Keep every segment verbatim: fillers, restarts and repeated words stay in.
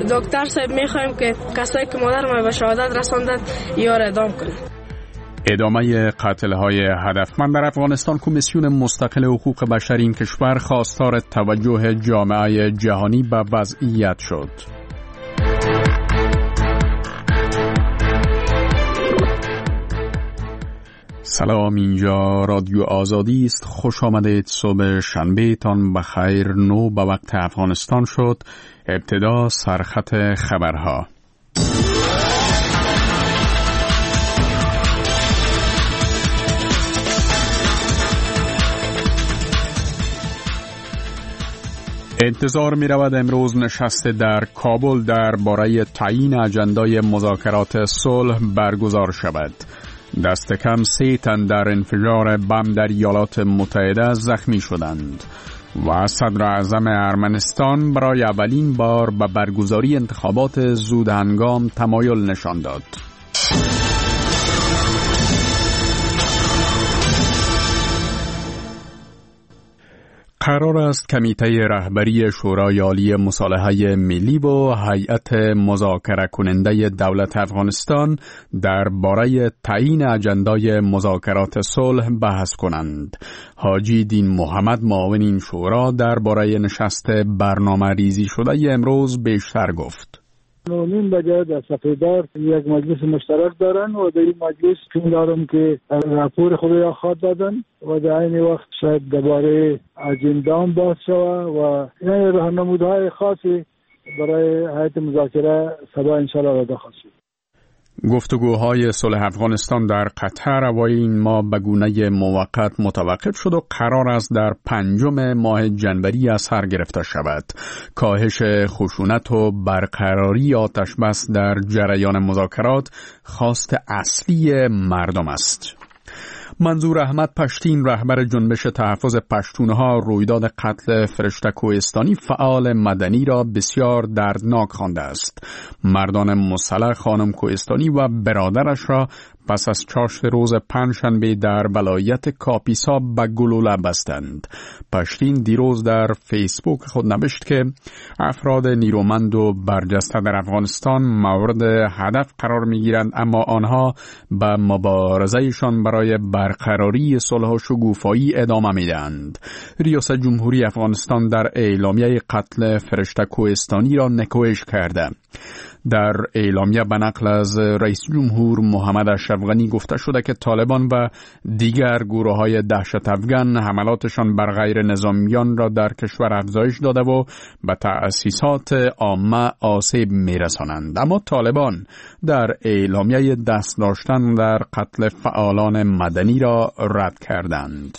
دکتر صاحب میخوایم که کسایی که مادر ما به شهادت رساندن یار اعدام کنه. ادامه قتل‌های هدفمند در افغانستان. کمیسیون مستقل حقوق بشر این کشور خواستار توجه جامعه جهانی به وضعیت شد. سلام، اینجا رادیو آزادی است. خوش آمدید. صبح شنبه تان بخیر. نو به وقت افغانستان شد. ابتدا سرخط خبرها. انتظار می رود امروز نشست در کابل در باره تعیین اجندای مذاکرات صلح برگزار شود. دست کم سه تن در انفجار بم در ایالات متحده زخمی شدند و صدر اعظم ارمنستان برای اولین بار به برگزاری انتخابات زودهنگام تمایل نشان داد. قرار است کمیته رهبری شورای عالی مصالحه ملی و هیئت مذاکره کننده دولت افغانستان درباره تعیین اجندای مذاکرات صلح بحث کنند. حاجی دین محمد معاون این شورا درباره نشست برنامه ریزی شده امروز بیشتر گفت. نیم بجه در صفحه دار یک مجلس مشترک دارن و در این مجلس فکر دارم که راپور خود را خواهد دادن و در این وقت شاید درباره اجنده هم بحث شود و یعنی راهنمودهای خاصی برای هیئت مذاکره سبا انشاءالله را خواهد شد. گفتگوهای صلح افغانستان در قطر اوایل این ماه به گونه موقت متوقف شد و قرار است در پنجم ماه جنوری از سر گرفته شود. کاهش خشونت و برقراری آتش بس در جریان مذاکرات خواست اصلی مردم است. منظور احمد پشتین رهبر جنبش تحفظ پشتونها رویداد قتل فرشته کوهستانی فعال مدنی را بسیار دردناک خوانده است. مردان مسلح خانم کوهستانی و برادرش را پس از چاشت روز پنجشنبه در ولایت کاپیسا به گلوله بستند. پشتین دیروز در فیسبوک خود نوشت که افراد نیرومند و برجسته در افغانستان مورد هدف قرار می‌گیرند، اما آنها به مبارزه‌شان برای برقراری صلح و شکوفایی ادامه می‌دهند. ریاست جمهوری افغانستان در اعلامیه قتل فرشته کوهستانی را نکوهش کرده. در اعلامیه به نقل از رئیس جمهور محمد اشرف غنی گفته شده که طالبان و دیگر گروه‌های دهشت افکن حملاتشان بر غیر نظامیان را در کشور افزایش داده و به تأسیسات عامه آسیب می‌رسانند. اما طالبان در اعلامیه دست داشتن در قتل فعالان مدنی را رد کردند.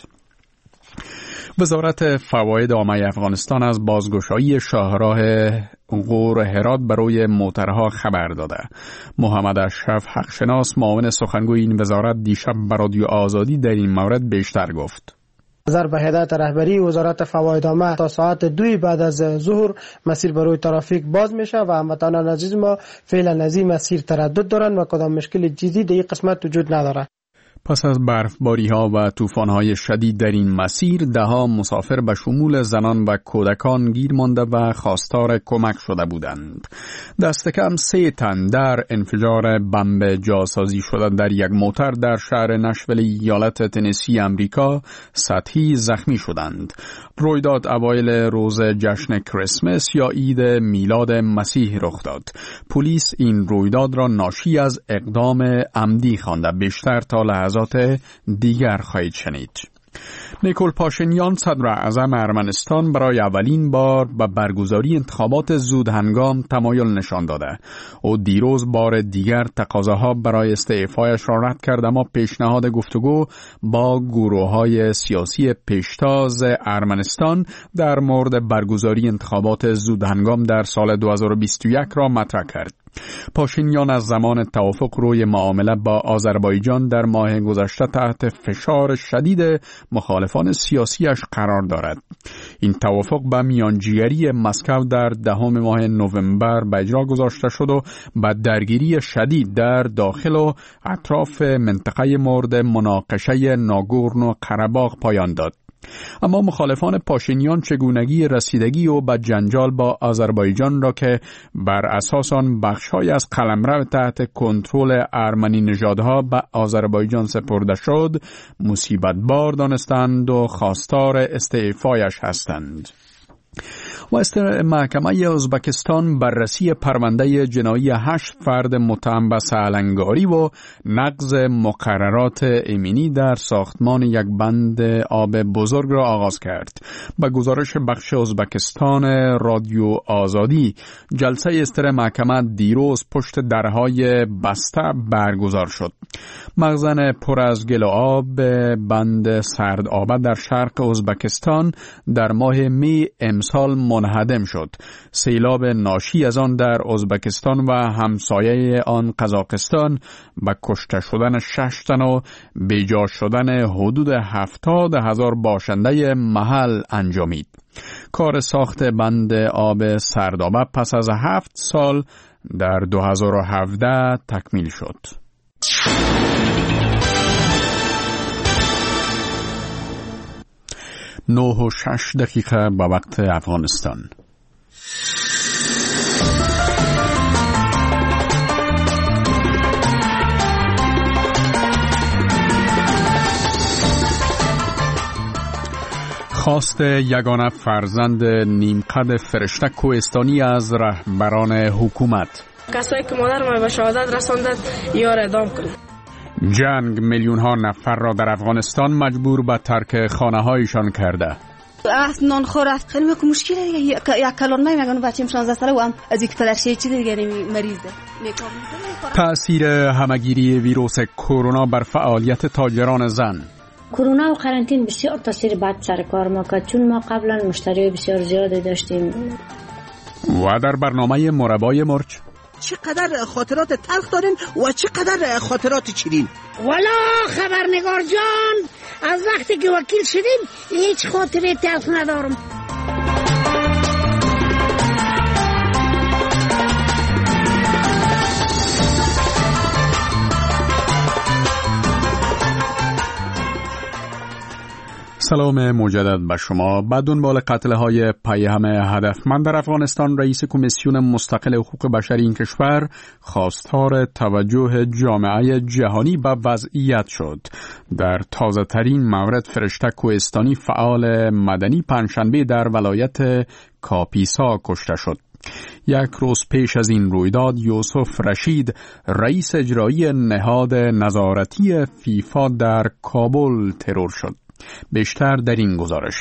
وزارت فواید عامه افغانستان از بازگشایی شاهراه غور هرات برای موترها خبر داده. محمد اشرف حقشناس معاون سخنگوی این وزارت دیشب به رادیو آزادی در این مورد بیشتر گفت. نظر به هدایت رهبری وزارت فواید عامه تا ساعت دوی بعد از ظهر مسیر برای ترافیک باز میشه و هموطنان عزیز ما فعلا از این مسیر تردد دارن و کدام مشکل جدی در این قسمت وجود نداره. پس از برفباری‌ها و طوفان‌های شدید در این مسیر، ده‌ها مسافر به شمول زنان و کودکان گیر مانده و خواستار کمک شده بودند. دست کم سه تن در انفجار بمب جاسازی شده در یک موتر در شهر نشویل ایالت تنسی امریکا سطحی زخمی شدند. رویداد اوایل روز جشن کریسمس یا عید میلاد مسیح رخ داد. پلیس این رویداد را ناشی از اقدام عمدی خوانده. بیشتر تا لحظات دیگر خواهید شنید. نیکول پاشینیان صدر اعظم ارمنستان برای اولین بار به برگزاری انتخابات زودهنگام تمایل نشان داده. او دیروز بار دیگر تقاضاها برای استعفایش را رد کرد، اما پیشنهاد گفتگو با گروه‌های سیاسی پیشتاز ارمنستان در مورد برگزاری انتخابات زودهنگام در سال دو هزار و بیست و یک را مطرح کرد. پاشینیان از زمان توافق روی معامله با آذربایجان در ماه گذشته تحت فشار شدید مخالفان سیاسیش قرار دارد. این توافق به میانجیگری مسکو در دهم ماه نوامبر به اجرا گذاشته شد و به درگیری شدید در داخل و اطراف منطقه مورد مناقشه ناگورنو قره‌باغ پایان داد. اما مخالفان پاشینیان چگونگی رسیدگی و به جنجال با آذربایجان را که بر اساس آن بخش‌های از قلمرو تحت کنترل ارمنی نژادها به آذربایجان سپرده شد مصیبت بار دانستند و خواستار استعفایش هستند. و استر محکمه ازبکستان بررسی پرونده جنایی هشت فرد متهم به سالنگاری و نقض مقررات امنی در ساختمان یک بند آب بزرگ را آغاز کرد. به گزارش بخش ازبکستان رادیو آزادی، جلسه استر محکمه دیروز پشت درهای بسته برگزار شد. مخزن پر از گل و آب بند سرد آب در شرق ازبکستان در ماه می امسال منهدم شد. سیلاب ناشی از آن در ازبکستان و همسایه آن قزاقستان به کشته شدن شش تن و بیجا شدن حدود هفتاد هزار باشنده محل انجامید. کار ساخت بند آب سردابه پس از هفت سال در دو هزار و هفده تکمیل شد. نه و شش دقیقه به وقت افغانستان. خواست یگانه فرزند نیمقد فرشته کوهستانی از رهبران حکومت. کسایی که مادر ما به شهادت رساندند یا را اعدام کنند. جنگ میلیون ها نفر را در افغانستان مجبور به ترک خانه هایشان کرده. اصلا نان خور است خیلی مشکل دیگه. یک کلان میگن بچه‌م شانزده ساله و هم از یک پدرشه چی دیگه مریضه. تأثیر همگیری ویروس کرونا بر فعالیت تاجران زن. کرونا و قرنطینه بسیار تاثیر بد سر کار ما کرد، چون ما قبلا مشتری بسیار زیادی داشتیم. و در برنامه مربای مرچ چقدر خاطرات تلخ دارین و چقدر خاطرات شیرین. والا خبرنگار جان، از وقتی که وکیل شدیم هیچ خاطره تلخ ندارم. سلام مجدد به شما. با دنبال قتل‌های پیهم هدفمند در افغانستان، رئیس کمیسیون مستقل حقوق بشری این کشور خواستار توجه جامعه جهانی به وضعیت شد. در تازه ترین مورد فرشته کوهستانی فعال مدنی پنجشنبه در ولایت کاپیسا کشته شد. یک روز پیش از این رویداد یوسف رشید، رئیس اجرایی نهاد نظارتی فیفا در کابل ترور شد. بیشتر در این گزارش.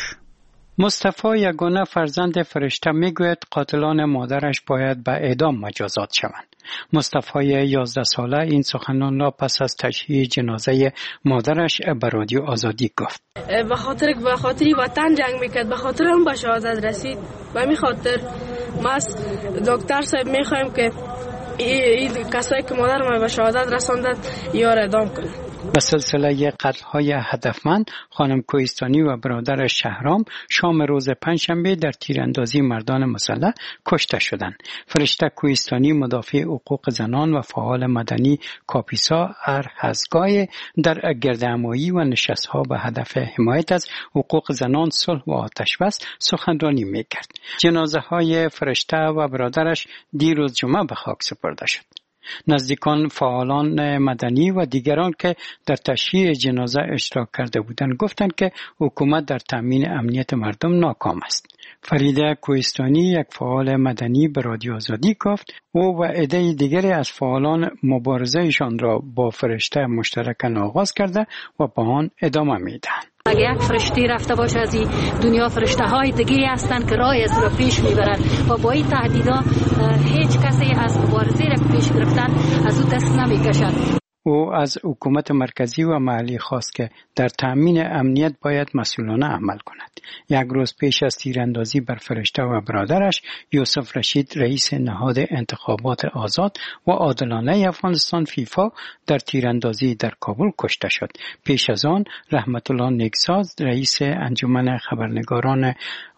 مصطفی یگانه فرزند فرشته میگوید قاتلان مادرش باید به اعدام مجازات شوند. مصطفی یازده ساله این سخنان را پس از تشییع جنازه مادرش به رادیو آزادی گفت. به خاطر به خاطری وطن جنگ میکرد، به خاطر اون به شهادت رسید. به می خاطر ما دکتر صاحب میخوایم که این کسایی که مادر ما به شهادت رساندند یا را اعدام کنند. به سلسله قتل‌های هدفمند، خانم کوهستانی و برادرش شهرام شام روز پنجشنبه در تیراندازی مردان مسلح کشته شدند. فرشته کوهستانی مدافع حقوق زنان و فعال مدنی کاپیسا هر هزگاه در گردهمایی و نشست‌ها به هدف حمایت از حقوق زنان، صلح و آتشبس سخنرانی می‌کرد. جنازه‌های فرشته و برادرش دیروز جمعه به خاک سپرده شد. نزدیکان، فعالان مدنی و دیگران که در تشییع جنازه اشتراک کرده بودند گفتند که حکومت در تامین امنیت مردم ناکام است. فریده کوهستانی، یک فعال مدنی، به رادیو آزادی گفت او و عده دیگری از فعالان مبارزهشان را با فرشته مشترکاً آغاز کرده و با آن ادامه میدهند. اگه یک فرشته رفته باشه از این دنیا، فرشته های دیگه هستن که راه از رو پیش میبرن و با این تهدیدا هیچ کسی از مبارزه را پیش گرفتن از او دست نمیکشد. او از حکومت مرکزی و محلی خواست که در تأمین امنیت باید مسئولانه عمل کند. یک روز پیش از تیراندازی بر فرشته و برادرش، یوسف رشید، رئیس نهاد انتخابات آزاد و عادلانه افغانستان فیفا، در تیراندازی در کابل کشته شد. پیش از آن رحمت الله نیکساز، رئیس انجمن خبرنگاران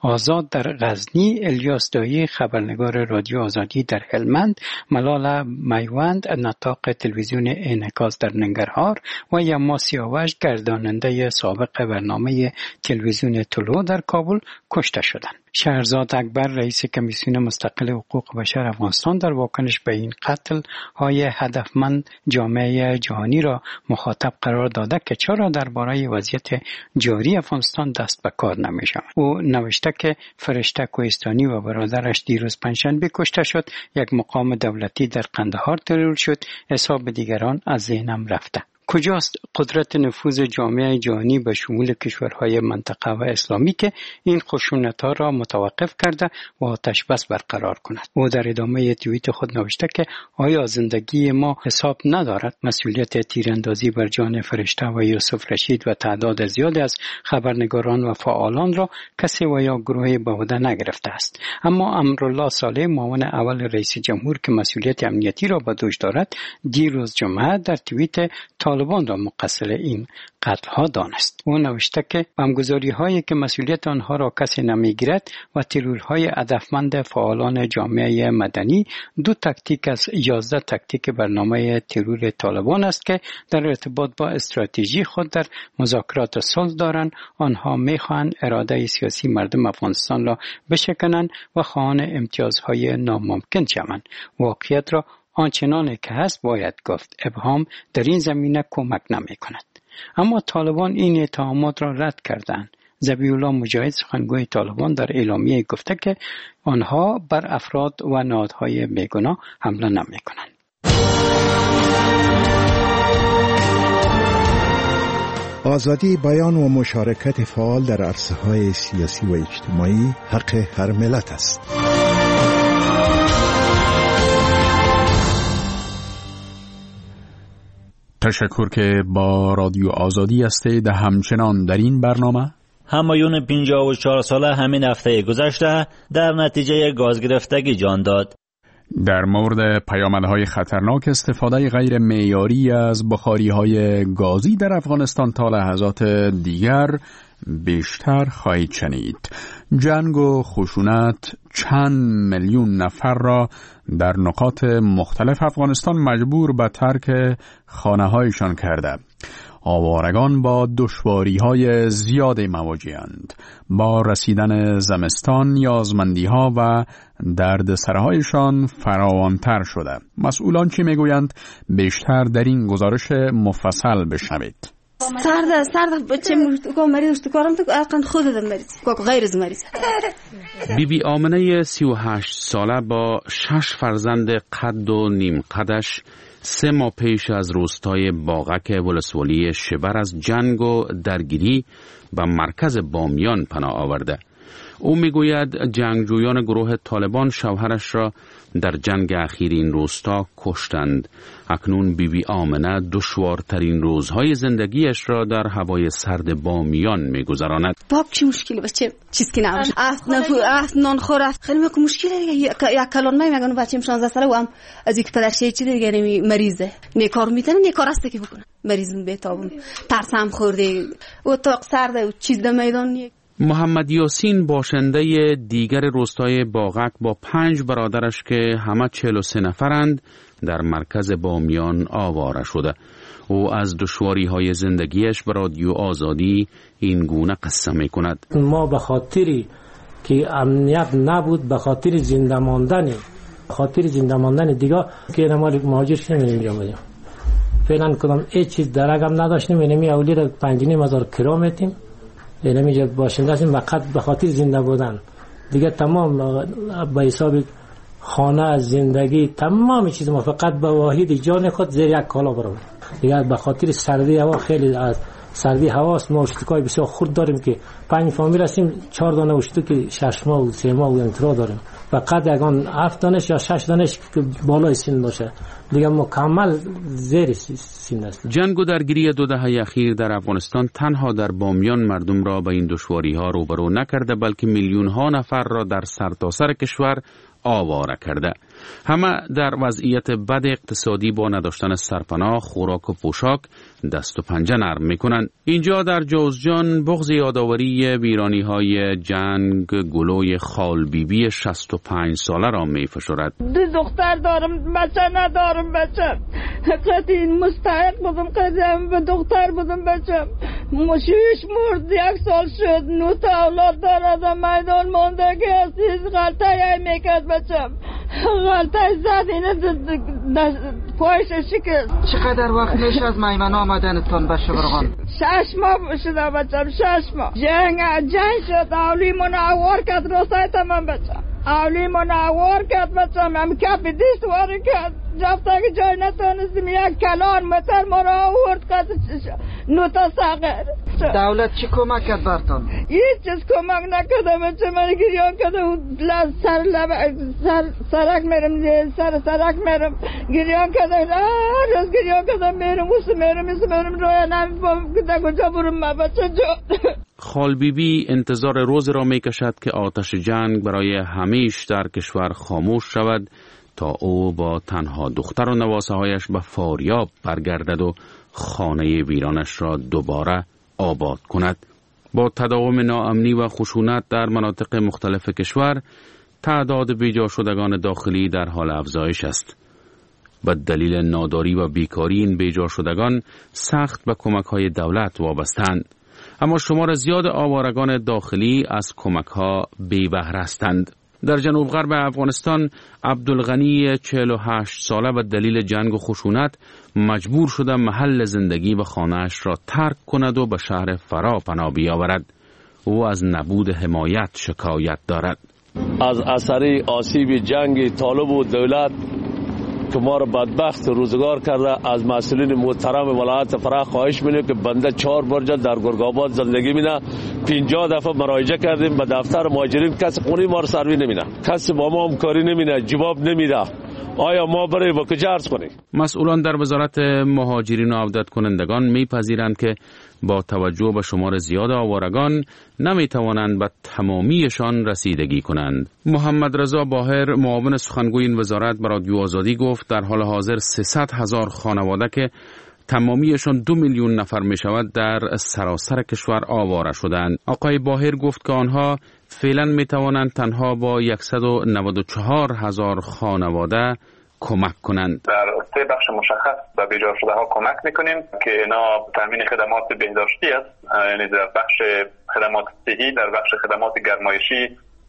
آزاد در غزنی، الیاس دایی خبرنگار رادیو آزادی در هلمند، ملال میوند نطاق تلویزیون انعکاس در ننگرهار و یما سیاوش گرداننده سابق برنامه تلویزیون طلوع در کابل کشته شدند. شهرزاد اکبر رئیس کمیسیون مستقل حقوق بشر افغانستان در واکنش به این قتل های هدفمند جامعه جهانی را مخاطب قرار داده که چرا درباره وضعیت جاری افغانستان دست به کار نمی شود. او نوشته که فرشته کوهستانی و برادرش دیروز پنجشنبه کشته شد، یک مقام دولتی در قندهار ترور شد، حساب دیگران از ذهنم رفته. کجاست قدرت نفوذ جامعه جهانی به شمول کشورهای منطقه و اسلامی که این خشونت‌ها را متوقف کرده و آتش بس برقرار کند؟ او در ادامه توییت خود نوشته که آیا زندگی ما حساب ندارد؟ مسئولیت تیراندازی بر جان فرشته و یوسف رشید و تعداد زیادی از خبرنگاران و فعالان را کسی و یا گروهی به عهده نگرفته است. اما امرالله صالح معاون اول رئیس جمهور که مسئولیت امنیتی را به دوش دارد، دیروز جمعه در توییت طالبان را مقصر این قتل ها دانست. او نوشته که بمبگذاری هایی که مسئولیت آنها را کسی نمیگیرد و ترورهای هدفمند فعالان جامعه مدنی دو تاکتیک از یازده تاکتیک برنامه ترور طالبان است که در ارتباط با استراتژی خود در مذاکرات صلح دارند. آنها میخواهند اراده سیاسی مردم افغانستان را بشکنند و خواهان امتیازهای ناممکن شوند. واقعیت را آنچنان که هست باید گفت. ابهام در این زمینه کمک نمی کند. اما طالبان این اتهامات را رد کردند. ذبیح الله مجاهد سخنگوی طالبان در اعلامیه گفته که آنها بر افراد و نهادهای بیگناه حمله نمی کنند. آزادی بیان و مشارکت فعال در عرصه‌های سیاسی و اجتماعی حق هر ملت است. تشکر که با رادیو آزادی هستید. همچنان در این برنامه همایون پنجاه و چهار ساله همین هفته گذشته در نتیجه گاز گرفتگی جان داد. در مورد پیامدهای خطرناک استفاده غیر معیاری از بخاری‌های گازی در افغانستان تا لحظات دیگر بیشتر خواهید شنید. جنگ و خشونت چند میلیون نفر را در نقاط مختلف افغانستان مجبور به ترک خانه‌هایشان کرده. آوارگان با دشواری‌های زیادی مواجه‌اند. با رسیدن زمستان نیازمندی‌ها و دردسرهایشان فراوان‌تر شده. مسئولان چی میگویند؟ بیشتر در این گزارش مفصل بشنوید. سرده سرده بچه کو مریض تو کارم تو اقن خود دم مریض کو غیر از مریض. بی بی آمنه سی و هشت ساله با شش فرزند قد و نیم قدش سه ماه پیش از روستای باغک ولسوالی شبر از جنگ و درگیری به مرکز بامیان پناه آورده. او میگوید جنگجویان گروه طالبان شوهرش را در جنگ اخیر این روستا کشتند. اکنون بی بی آمنه دشوارترین روزهای زندگیش را در هوای سرد بامیان میگذراند. باب چی مشکلی بچه چیز که نباشه افت نفو افت نان خور افت خیلی میگم مشکلی یک کلون نمیگن بچه‌م شانزده ساله و هم از یک پدرشه چی دیگه نمی مریضه نیکار میتونه نیکار است که بکنه مریضم بهتابم ترسم خورده و تاق سرده و چیز در میدان. محمد یاسین باشنده دیگر روستای باغک با پنج برادرش که همه چهل و سه نفرند در مرکز بامیان آواره شده. او از دشواری های زندگیش به رادیو آزادی این گونه قصه می کند. ما به خاطری که امنیت نبود، به خاطر زنده ماندن خاطر زنده ماندن دیگه که نمال مهاجر شدیم اینجا بودیم. فعلا کدام هیچ چیز درگم نداشتیم. اینمی اولی را پنج نیم هزار کرا میتیم. اینمی باشنده هستیم فقط به خاطر زنده بودن. دیگه تمام به حساب خانه، زندگی، تمام چیز ما فقط به واحد جان خود زیر یک کالا برام. دیگه به خاطر سردی هوا خیلی از سردی هواست ما اشتکای بسیار خرد داریم که پنج فامیل هستیم، چهار دانه اشتو که شش ماه و سه ماه و انترا داریم. فقط یگان هفت دانش یا شش دانش که بالای سن باشه. دیگه مکمل زیر سن است. جنگ و درگیری دو دهه اخیر در افغانستان تنها در بامیان مردم را به این دشواری ها روبرو نکرده، بلکه میلیون ها نفر را در سرتاسر کشور آواره کرده. همه در وضعیت بد اقتصادی با نداشتن سرپناه، خوراک و پوشاک دست و پنجه نرم میکنند. اینجا در جوزجان بغض یادآوری ویرانی های جنگ گلوی خال بیبی شصت و پنج ساله را میفشرد. دو دختر دارم، بچه ندارم. بچه قطعی مستحق بودم، قطعی به دختر بودم. بچه مشویش مرد، یک سال شد، نو تا اولاد دارد، میدان مانده که هستیز غلطه یه میکرد. بچه غلطه زد اینه پایش شکست. چقدر وقت میشه از میمن آمدنتان به شبرغان؟ شش ماه شده بچم، شش ماه. جنگ جنگ شد، اولی منعوار کرد روستای تمام. بچم اولی منعوار کرد. بچم هم کپ دیست واری کرد، جفته که جای نتانستیم. یک کلان متر ما را آورد کرد نوتا ساقر. دولت چی کمک کرد برتان؟ هیچ چیز کمک نکرده. بچه من گریان کرده، سر لب سر سرک میرم، سر سرک میرم گریان کرده، هر روز گریان کرده میرم، وسط میرم، وسط میرم، رویا نمیفهم که در کجا برم ما. بچه جو خال بیبی انتظار روز را می کشد که آتش جنگ برای همیش در کشور خاموش شود تا او با تنها دختر و نواسه هایش به فاریاب برگردد و خانه ویرانش را دوباره آباد کند. با تداوم ناامنی و خشونت در مناطق مختلف کشور، تعداد بیجا شدگان داخلی در حال افزایش است. به دلیل ناداری و بیکاری این بیجا شدگان سخت به کمک‌های دولت وابسته‌اند. اما شمار زیاد آوارگان داخلی از کمک‌ها بی بهره هستند. در جنوب غرب افغانستان عبدالغنی چهل و هشت ساله به دلیل جنگ و خشونت مجبور شده محل زندگی و خانه‌اش را ترک کند و به شهر فرا پناه بیاورد. او از نبود حمایت شکایت دارد. از اثر آسیب جنگ طالب و دولت که ما را بدبخت روزگار کرده، از مسئولین محترم ولایت فرا خواهش می‌کنیم که بنده چهار برجه در گرگ‌آباد زندگی می‌کنه. پنجاه دفعه مراجعه کردیم به دفتر مهاجرین، کسی خونه ما را سروی نمی‌کنه، کسی با ما همکاری نمی‌کنه، جواب نمیده. آیا ما برای با کجا عرض کنیم؟ مسئولان در وزارت مهاجرین و عودت کنندگان میپذیرند که با توجه به شمار زیاد آوارگان نمیتوانند به تمامیشان رسیدگی کنند. محمد رضا باهر معاون سخنگوی این وزارت به رادیو آزادی گفت در حال حاضر سیصد هزار خانواده که تمامیشان دو میلیون نفر می شود در سراسر کشور آواره شدند. آقای باهر گفت که آنها فعلا می توانند تنها با صد و نود و چهار هزار خانواده کمک کنند. در سه بخش مشخص به بیجا شده ها کمک میکنیم که اینا تامین خدمات بهداشتی است، یعنی در بخش خدمات صحی، در بخش خدمات گرمایشی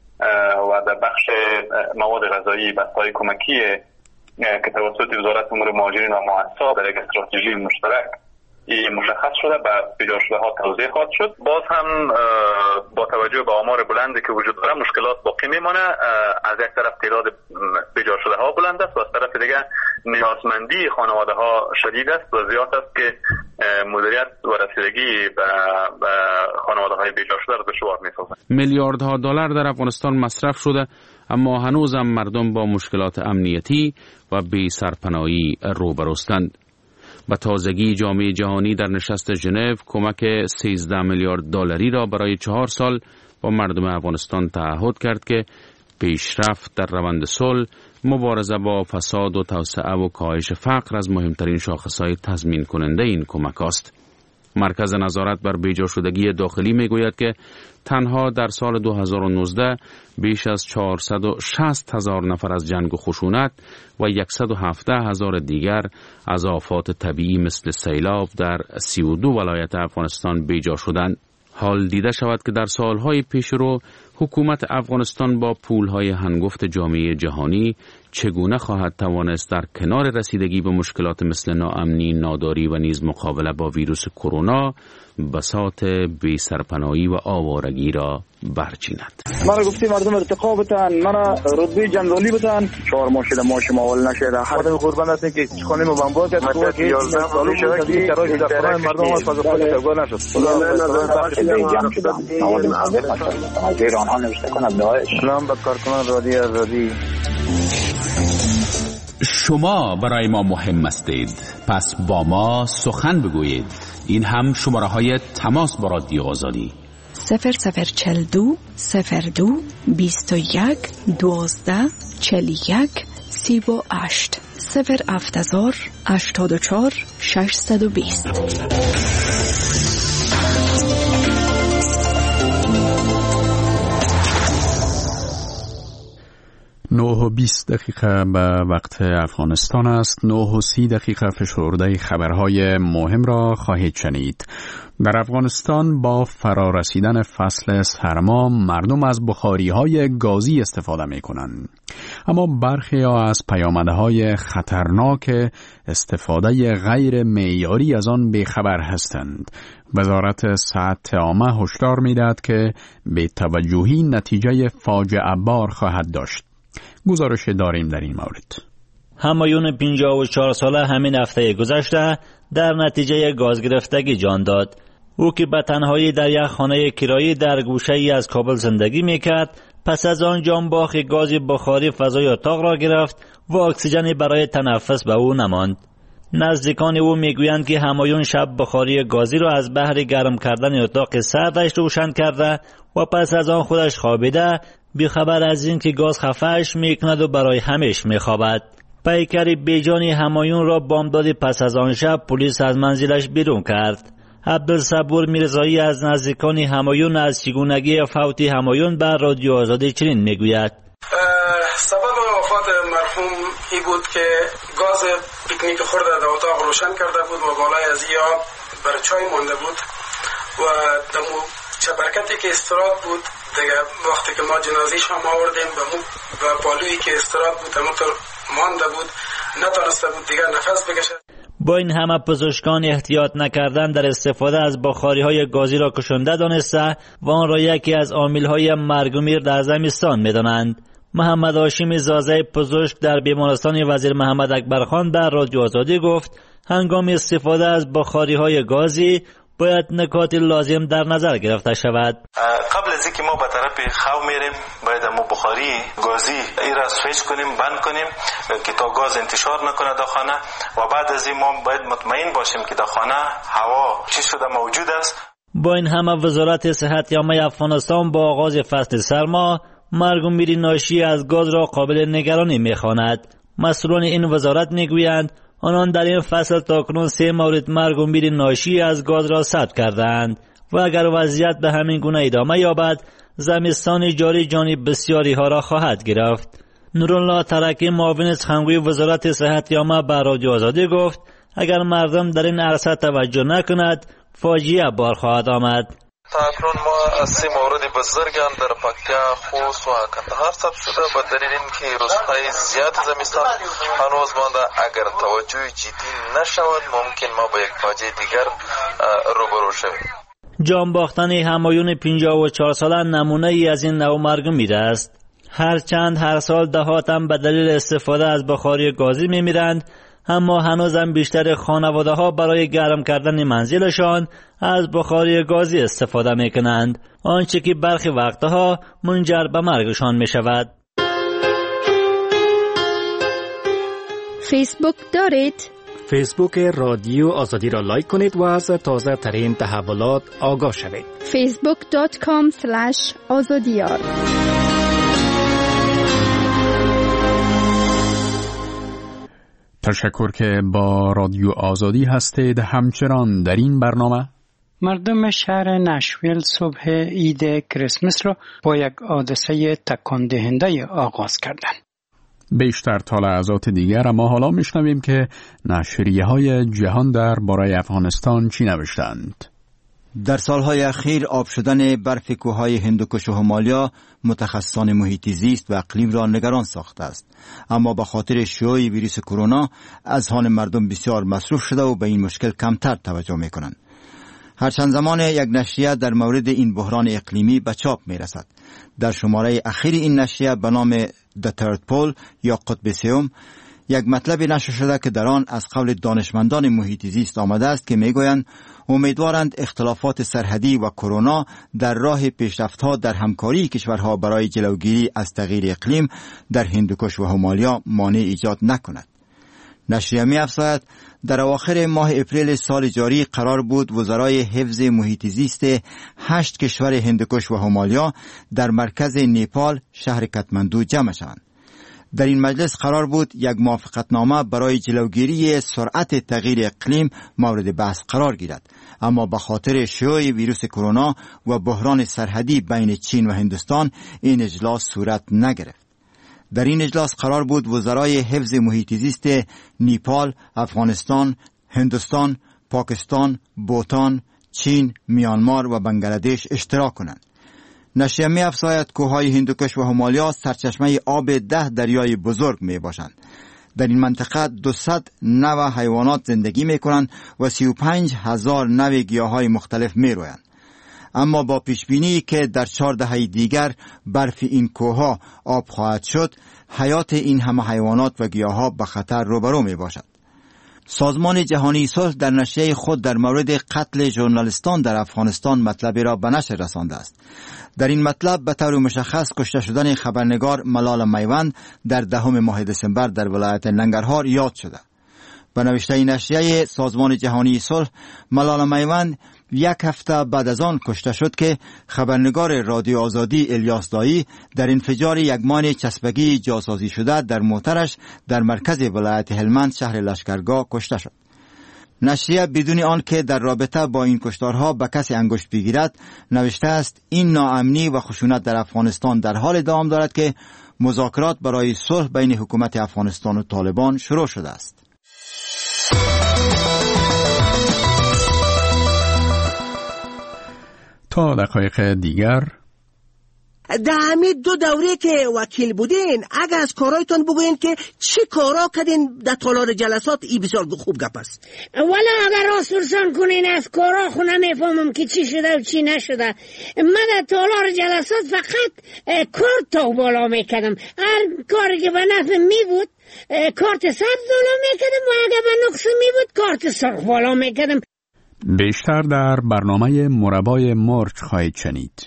و در بخش مواد غذایی، بسته‌های کمکی که توسط وزارت امور مهاجرین و مؤسسات در یک استراتژی مشترک این مشخص شده به بیجا شده ها توضیح خواهد شد. باز هم با توجه به آمار بلندی که وجود داره مشکلات باقی میمانه. از یک طرف تعداد بیجا شده ها بلند است و از طرف دیگه نیازمندی خانواده ها شدید است و زیاد است که مدیریت و رسیدگی به خانواده های بیجا شده را دشوار می‌سازد. میلیاردها دلار در افغانستان مصرف شده، اما هنوزم مردم با مشکلات امنیتی و بی سرپناهی روبروستند. به تازگی جامعه جهانی در نشست ژنو کمک سیزده میلیارد دلاری را برای چهار سال با مردم افغانستان تعهد کرد که پیشرفت در روند صلح، مبارزه با فساد و توسعه و کاهش فقر از مهمترین شاخصهای تضمین کننده این کمک است. مرکز نظارت بر بیجا شدگی داخلی می گوید که تنها در سال دو هزار و نوزده بیش از چهارصد و شصت هزار نفر از جنگ و خشونت و صد و هفده هزار دیگر از آفات طبیعی مثل سیلاب در سی و دو ولایت افغانستان بیجا شدند. حال دیده شود که در سالهای پیش رو حکومت افغانستان با پولهای هنگفت جامعه جهانی چگونه خواهد توانست در کنار رسیدگی به مشکلات مثل ناامنی، ناداری و نیز مقابله با ویروس کرونا بساط بی سرپناهی و آوارگی را برچیند. مرا گفتی مردم ارتقا بتن، مرا رتبه جنرالی بتن، چهار ماه شده ماش ماول نشده. هر قربان هستن که خانه ما بمبار کرد، تو که یازده ساله شده که تراش دفتران مردم از فاز خود ترگاه نشد. غیر آنها نوشته کند داعش. سلام به کارکنان رادیو آزادی. شما برای ما مهم هستید، پس با ما سخن بگویید. این هم شماره های تماس با رادیو آزادی: صفر صفر چل دو صفر دو بیست و یک دوازده چل یک سی و هشت صفر هفت هزار هشتاد و چهار ششصد و بیست. نه و بیست دقیقه به وقت افغانستان است. نه و سی دقیقه فشرده خبرهای مهم را خواهید شنید. در افغانستان با فرارسیدن فصل سرما مردم از بخاری‌های گازی استفاده می‌کنند. اما برخی ها از پیامدهای خطرناک استفاده غیر معیاری از آن بیخبر هستند. وزارت صحت عامه هشدار می‌دهد که به توجهی نتیجه فاجعه بار خواهد داشت. گزارش داریم در این مورد. همایون پنجاه و چهار ساله همین هفته گذشته در نتیجه گاز گرفتگی جان داد. او که به تنهایی در یک خانه کرایی در گوشه ای از کابل زندگی میکرد، پس از آن جانباخ گاز بخاری فضای اتاق را گرفت و اکسیژنی برای تنفس به او نماند. نزدیکان او میگویند که همایون شب بخاری گازی را از بهر گرم کردن اتاق سردش روشن کرده و پس از آن خودش خوابیده، بیخبر از این که گاز خفه‌اش میکند و برای همیشه میخوابد. پیکر بیجانی همایون را بامداد پس از آن شب پلیس از منزلش بیرون کرد. عبدالصبور میرزایی از نزدیکان همایون از چگونگی فوت همایون بر رادیو آزادی چنین میگوید. سبب وفات مرحوم این بود که گاز پیکنیک خورده در اتاق روشن کرده بود و بالای از یا بر چای مانده بود و دمو چبرکتی که استراد بود دیگه وقتی که ما جنازیش هم آوردیم و پالویی که استراد بود همونطور مانده بود، نتانسته بود دیگه نفس بکشه. با این همه پزشکان احتیاط نکردن در استفاده از بخاری‌های گازی را کشنده دانسته و آن را یکی از عامل‌های مرگ و میر در زمستان می‌دانند. محمد هاشم زازه پزشک در بیمارستان وزیر محمد اکبر خان در رادیو آزادی گفت هنگام استفاده از بخاری‌های گازی باید نکات لازم در نظر گرفته شود. قبل از اینکه ما به طرف خو میریم باید مو بخاری گازی ای را سویچ کنیم، بند کنیم که تا گاز انتشار نکنه در خانه و بعد از این ما باید مطمئن باشیم که در خانه هوا چی شده موجود است. با این همه وزارت صحت عامه افغانستان با آغاز فصل سرما مرگ و میر ناشی از گاز را قابل نگرانی می‌خواند. مسئولان این وزارت میگویند آنان در این فصل تاکنون سه مورد مرگ و میر ناشی از گاز را ثبت کردند و اگر وضعیت به همین گونه ادامه یابد زمستان جاری جانی بسیاری ها را خواهد گرفت. نورالله ترکی معاون سخنگوی وزارت صحت عامه به رادیو آزادی گفت اگر مردم در این عرصه توجه نکند فاجعه بار خواهد آمد. تاکنون ما از سه مورد بزرگ در پکتیا، خوست و کندهار ثبت شده به دلیل اینکه روزهای زیاد زمستان هنوز مانده. اگر توجه جدی نشود ممکن ما با یک فاجعه دیگر روبرو شویم. جان باختن همایون پنجاه و چهار ساله نمونه ای از این نوع مرگ و میر است. هرچند هر سال دهاتم به دلیل استفاده از بخاری گازی میمیرند، اما هنوزم بیشتر خانواده ها برای گرم کردن منزلشان از بخاری گازی استفاده میکنند، آنچه که برخی وقتها منجر به مرگشان می شود. فیسبوک دارید؟ فیسبوک رادیو آزادی را لایک کنید و از تازه ترین تحولات آگاه شوید. فیسبوک دات کام اسلش آزادیار. تشکر که با رادیو آزادی هستید. همچنان در این برنامه مردم شهر نشویل صبح عید کریسمس را با یک حادثه تکان دهنده آغاز کردند. بیشتر تا لحظات دیگر، اما حالا میشنویم که نشریه های جهان در باره افغانستان چی نوشتند. در سالهای اخیر آب شدن برف کوههای هندوکش و همالیا متخصصان محیط زیست و اقلیم را نگران ساخته است، اما به خاطر شیوع ویروس کرونا اذهان مردم بسیار مصروف شده و به این مشکل کمتر توجه میکنند. هر چند زمان یک نشریه در مورد این بحران اقلیمی به چاپ میرسد. در شماره اخیر این نشریه به نام The Third Pole یا قطب سوم یک مطلب نشر شده که در آن از قول دانشمندان محیط زیست آمده است که میگویند امیدوارند اختلافات سرحدی و کرونا در راه پیشرفت‌ها در همکاری کشورها برای جلوگیری از تغییر اقلیم در هندوکش و همالیا مانع ایجاد نکند. نشریه می‌افزاید در اواخر ماه اپریل سال جاری قرار بود وزرای حفظ محیط زیست هشت کشور هندوکش و همالیا در مرکز نیپال شهر کاتماندو جمع شوند. در این مجلس قرار بود یک موافقتنامه برای جلوگیری سرعت تغییر اقلیم مورد بحث قرار گیرد، اما به خاطر شیوع ویروس کرونا و بحران سرحدی بین چین و هندوستان این اجلاس صورت نگرفت. در این اجلاس قرار بود وزرای حفظ محیط زیست نیپال، افغانستان، هندوستان، پاکستان، بوتان، چین، میانمار و بنگلادش اشتراک کنند. نشریه می افزاید کوههای هندوکش و همالیا سرچشمه آب ده دریای بزرگ می باشند. در این منطقه دویست نوع حیوانات زندگی می کنند و سی و پنج هزار نوع گیاهای مختلف می رویند. اما با پیشبینی که در چهار دهه دیگر برف این کوهها آب خواهد شد، حیات این همه حیوانات و گیاها به خطر روبرو می باشد. سازمان جهانی صلح در نشریه خود در مورد قتل ژورنالیستان در افغانستان مطلبی را به نشر رسانده است. در این مطلب به طور مشخص کشته شدن خبرنگار ملال میوند در دهم ماه دسامبر در ولایت ننگرهار یاد شده. به نوشته نشریه سازمان جهانی صلح، ملال میوند یک هفته بعد از آن کشته شد که خبرنگار رادیو آزادی الیاس دایی در انفجار یک مان چسبگی جاسازی شده در موترش در مرکز ولایت هلمند شهر لشکرگاه کشته شد. نشریه بدون آن که در رابطه با این کشتارها به کسی انگشت بگیرد نوشته است این ناامنی و خشونت در افغانستان در حال دوام دارد که مذاکرات برای صلح بین حکومت افغانستان و طالبان شروع شده است. تا دقایق دیگر در همین دو دوره که وکیل بودین اگر از کارایتان بگوین که چی کارا کردین در تالار جلسات، ای بسیار خوب گپ است. والا اگر راست پرسان کنین از کارا خونه میفهمم که چی شده و چی نشده. من در تالار جلسات فقط کارت تا بالا میکردم، هر کاری که به نفع می بود کارت سبز بالا میکردم و اگر به نقص می بود کارت سرخ بالا میکردم. بیشتر در برنامه مربای مرچ خواهید شنید.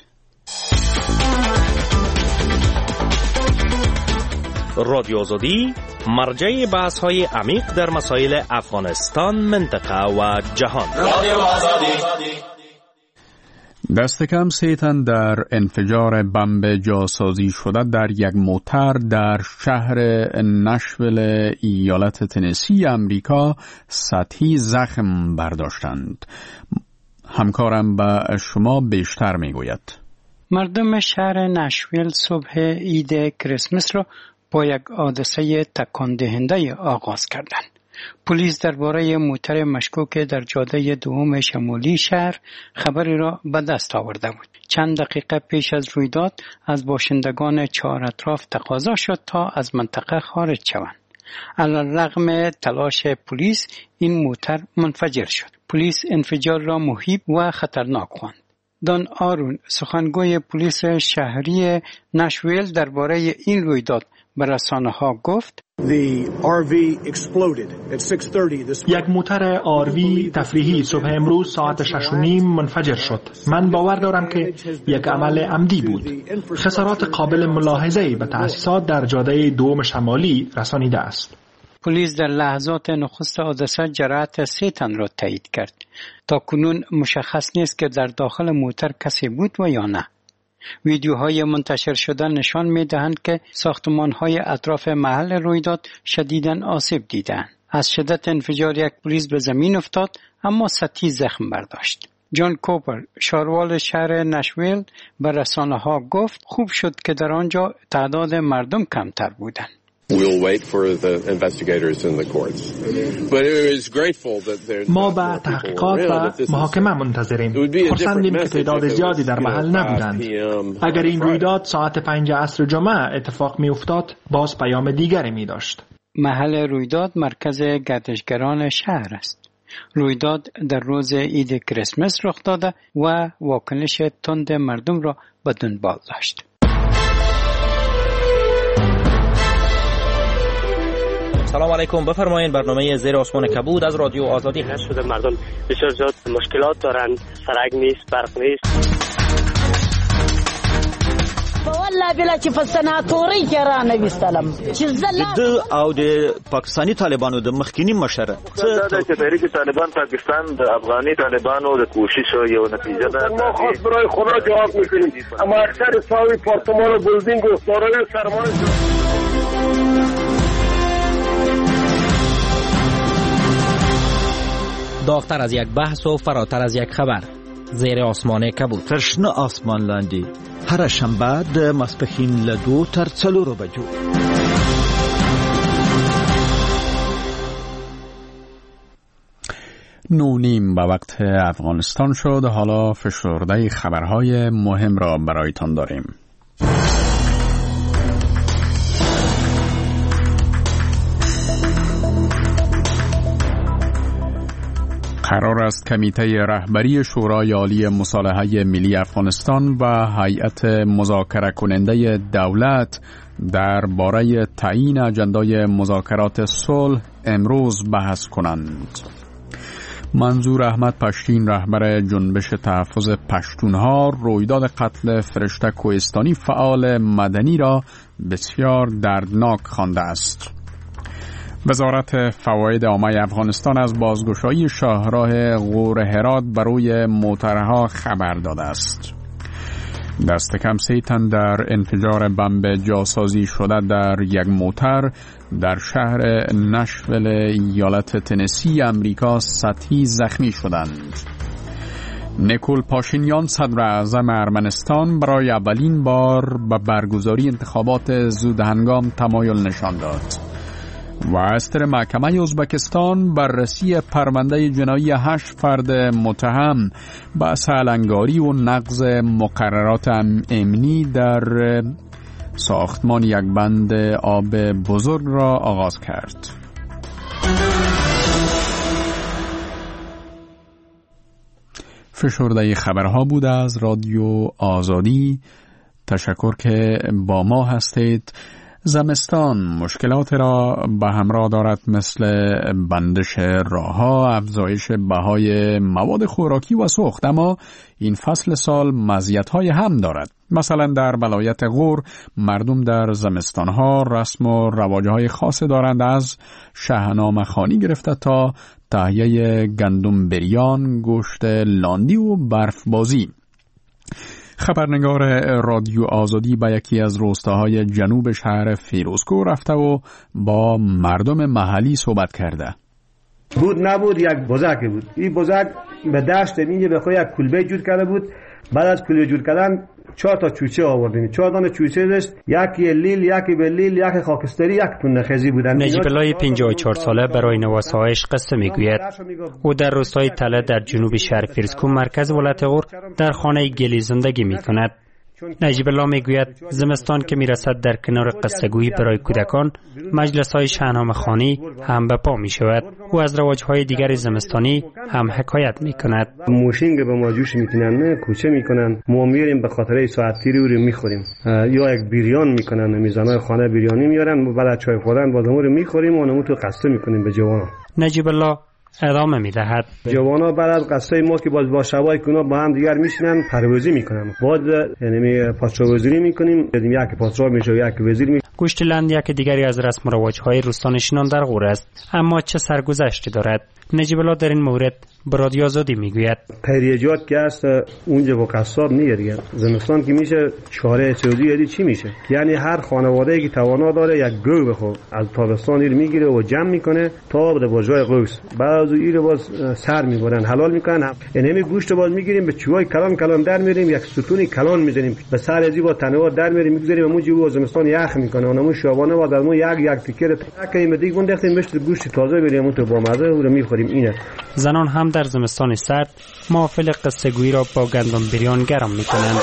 رادیو آزادی مرجع بحث های عمیق در مسائل افغانستان، منطقه و جهان. رادیو آزادی. دست کم سه تن در انفجار بمب جاسازی شده در یک موتر در شهر نشویل ایالت تنسی امریکا سطحی زخم برداشتند. همکارم به شما بیشتر میگوید. مردم شهر نشویل صبح عید کریسمس را با یک حادثه تکان دهنده آغاز کردند. پلیس درباره موتر مشکوک در جاده دوم شمالی شهر خبری را به دست آورده بود. چند دقیقه پیش از رویداد از باشندگان چهار اطراف تقاضا شد تا از منطقه خارج شوند. علیرغم تلاش پلیس این موتر منفجر شد. پلیس انفجار را مهیب و خطرناک خواند. دان آرون سخنگوی پلیس شهری نشویل درباره این رویداد به رسانه‌ها گفت: یک موتر آروی تفریحی صبح امروز ساعت شش و نیم منفجر شد. من باور دارم که یک عمل عمدی بود. خسارات قابل ملاحظه‌ای به تأسیسات در جاده دوم شمالی رسانیده است. پلیس در لحظات نخست حادثه جراحت سه تن را تایید کرد. تا کنون مشخص نیست که در داخل موتر کسی بود و یا نه. ویدیوهای منتشر شده نشان می‌دهند که ساختمان‌های اطراف محل رویداد شدیداً آسیب دیدند. از شدت انفجار یک پلیس به زمین افتاد اما سطحی زخم برداشت. جان کوپر شاروال شهر نشویل به رسانه‌ها گفت خوب شد که در آنجا تعداد مردم کمتر بودند. ما به تحقیقات و محاکمه منتظریم. خرسندیم که تعداد زیادی در محل نبودند. اگر این رویداد ساعت پنج عصر جمعه اتفاق می افتاد باز پیام دیگری می داشت. محل رویداد مرکز گردشگران شهر است. رویداد در روز عید کریسمس رخ داده و واکنش تند مردم را به دنبال داشت. سلام علیکم، بفرمایید. برنامه زیر آسمان کبود از رادیو آزادی هست. شده مردم بسیار زیاد مشکلات دارن، سرک نیست، برق نیست. والله بلا چې په سناتوري کې را نه وستلم چې زله او د پاکستانی طالبانو د مخکینی مشر څه چې تحریک طالبان پاکستان د افغاني طالبانو د کوشش یو نتیجه ده. ما خاص برای خدا جواب میکنیم، اما اکثر ساوی پارتمان و بلدینگ و سارای سرمایه داغتر از یک بحث و فراتر از یک خبر، زیر آسمان کبود، ترشنه آسمان لاندی، هر شنبه د ماسپښین له دو تر څلورو بجو. نو نیم به وقت افغانستان شد. حالا فشرده خبرهای مهم را برایتان داریم. قرار است کمیته رهبری شورای عالی مصالحه ملی افغانستان و هیئت مذاکره کننده دولت درباره تعیین اجندای مذاکرات صلح امروز بحث کنند. منظور احمد پشتین، رهبر جنبش تحفظ پشتونها، رویداد قتل فرشته کوهستانی فعال مدنی را بسیار دردناک خوانده است. وزارت فواید عامه افغانستان از بازگشایی شاهراه غور هرات برای موترها خبر داده است. دست کم سه تن در انفجار بمب جاسازی شده در یک موتر در شهر نشویل ایالت تنسی امریکا سطحی زخمی شدند. نیکول پاشینیان صدر اعظم ارمنستان برای اولین بار به برگزاری انتخابات زودهنگام تمایل نشان داد. و استر محکمه ازبکستان بررسی پرونده جنایی هشت فرد متهم به سالنگاری و نقض مقررات امنی در ساختمان یک بند آب بزرگ را آغاز کرد. فشرده خبرها بود از رادیو آزادی. تشکر که با ما هستید. زمستان مشکلات را به همراه دارد، مثل بندش راه‌ها، افزایش بهای مواد خوراکی و سوخت، اما این فصل سال مزیت‌های هم دارد. مثلا در ولایت غور مردم در زمستان‌ها رسم و رواج‌های خاص دارند، از شهنامه خوانی گرفته تا تهیه گندم بریان، گوشت لاندی و برف بازی. خبرنگار رادیو آزادی به یکی از روستاهای جنوب شهر فیروزکو رفته و با مردم محلی صحبت کرده. بود نبود یک بزرگ بود. این بزرگ به دشت اینجا به خود یک کلبه جور کرده بود. بعد از کلبه جور کردن چهار تا چوچه آوردیم. چهار دانه چوچه داشت، یکی لیل، یکی بلیل، یکی خاکستری، یک تونه خزی بودن. نجیب الله پنجاه و چهار ساله برای نواسه‌هایش قصه میگوید. او در روستای تله در جنوب شهر فیروزکو مرکز ولایت غور در خانه گلی زندگی میکند. نجیب الله میگوید زمستان که میرسد در کنار قصه گویی برای کودکان، مجلس های شهنامه خوانی هم به پا می شود. او از رواج های دیگر زمستانی هم حکایت می کند. موشینگ به ما جوش میکنن، کوچه میکنن، ما میریم به خاطر ساعت تیری رو میخوریم، یا یک بریان میکنن، میزنای خانه بریانی میارن، بعد چای خوردن باز رو میخوریم و اونمو تو قصه میکنیم به جوانان. نجیب الله ادامه میدهد جوانا بعد از قصه ما که باز با شبای کنا با هم دیگر میشینن پروازی میکنن، باز یعنی پادشاه وزیری میکنیم، دیدیم یک پادشاه میشه و یک وزیر میشه. گوشت لند یک دیگری از رسم و رواج‌های روستانشینان در غور است، اما چه سرگذشتی دارد؟ نجیب الله در این مورد به رادیو آزادی میگوید پریجات که است اونجا با قصاب نیه دیگه. زمستان که میشه چاره سوزی یعنی چی میشه؟ یعنی هر خانواده که توانا داره یک گو بخو از تابستان ایر میگیره و جمع میکنه تا به بجای قوس، بعد از ایر باز سر میبرن حلال میکنن. یعنی همین گوشت باز میگیریم به چوهای کلان کلان در میریم، یک ستونی کلان میزنیم به سر ازی با تنوار در میریم میگذاریم اونجا و زمستان یخ میکنه اونمو شابانه بعد از ما یک یک تیکر تاکیم دیگه اون دختیم مشت گوشت تازه بریم تو با مزه رو میخوریم. اینه زنان هم در زمستان سرد محافل قصه گویی را با گندم بریان گرم میکنند.